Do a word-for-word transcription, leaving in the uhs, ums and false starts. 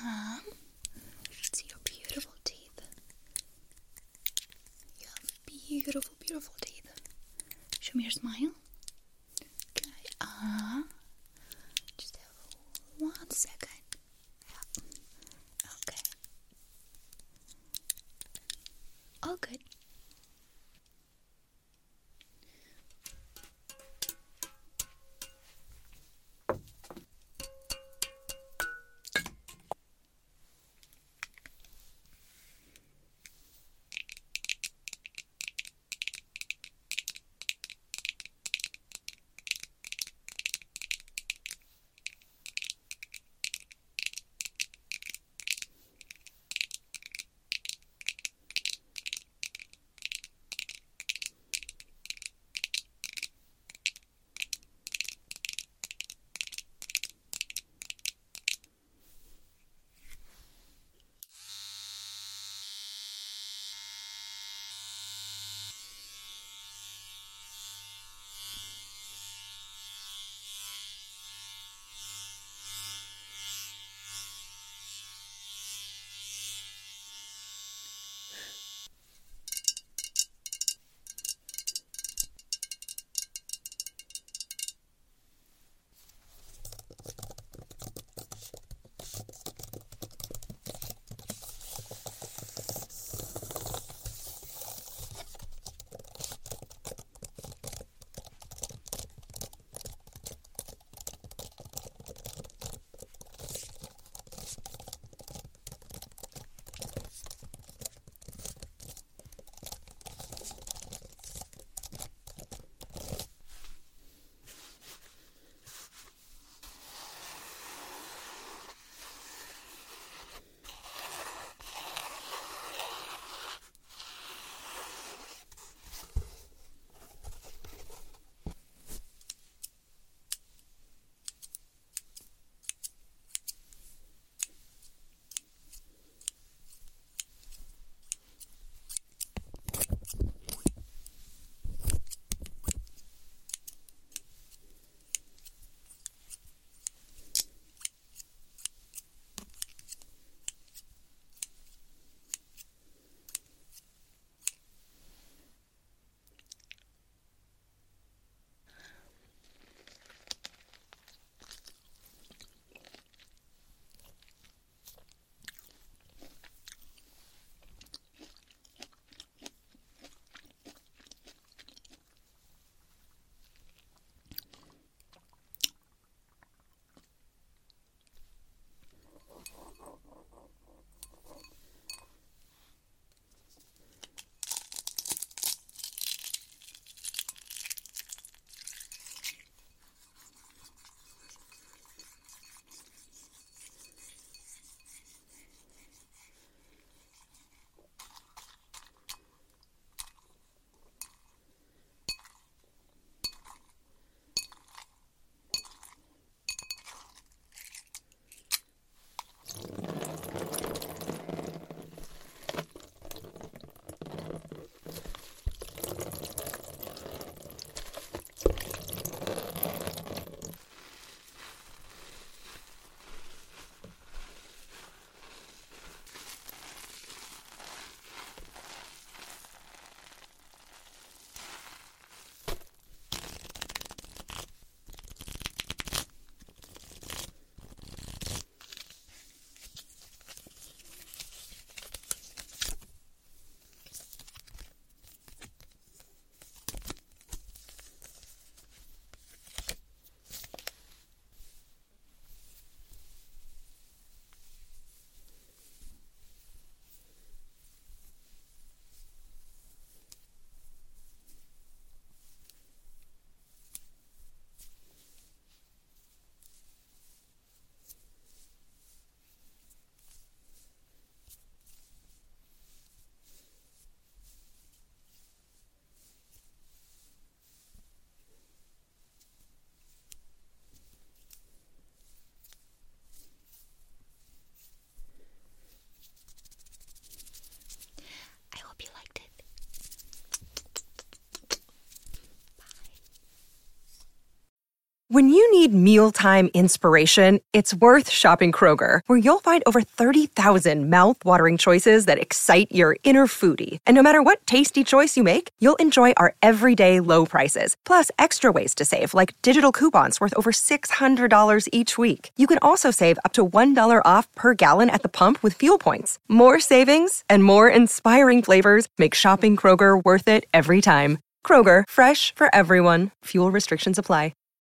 Uh-huh. See your beautiful teeth. You have beautiful, beautiful teeth. Show me your smile. Okay. Uh-huh. Just have one second. Yeah. Okay. All good. When you need mealtime inspiration, it's worth shopping Kroger, where you'll find over thirty thousand mouth-watering choices that excite your inner foodie. And no matter what tasty choice you make, you'll enjoy our everyday low prices, plus extra ways to save, like digital coupons worth over six hundred dollars each week. You can also save up to one dollar off per gallon at the pump with fuel points. More savings and more inspiring flavors make shopping Kroger worth it every time. Kroger, fresh for everyone. Fuel restrictions apply.